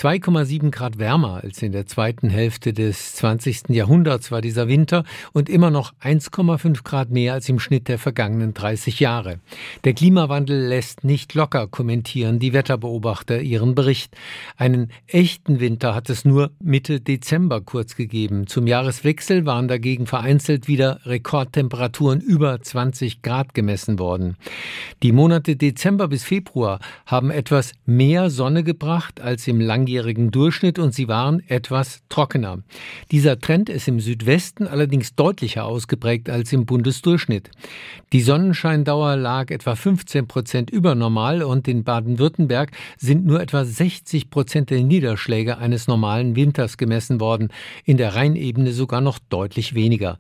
2,7 Grad wärmer als in der zweiten Hälfte des 20. Jahrhunderts war dieser Winter und immer noch 1,5 Grad mehr als im Schnitt der vergangenen 30 Jahre. Der Klimawandel lässt nicht locker, kommentieren die Wetterbeobachter ihren Bericht. Einen echten Winter hat es nur Mitte Dezember kurz gegeben. Zum Jahreswechsel waren dagegen vereinzelt wieder Rekordtemperaturen über 20 Grad gemessen worden. Die Monate Dezember bis Februar haben etwas mehr Sonne gebracht als im langjährigen Durchschnitt und sie waren etwas trockener. Dieser Trend ist im Südwesten allerdings deutlicher ausgeprägt als im Bundesdurchschnitt. Die Sonnenscheindauer lag etwa 15% über normal und in Baden-Württemberg sind nur etwa 60% der Niederschläge eines normalen Winters gemessen worden, in der Rheinebene sogar noch deutlich weniger.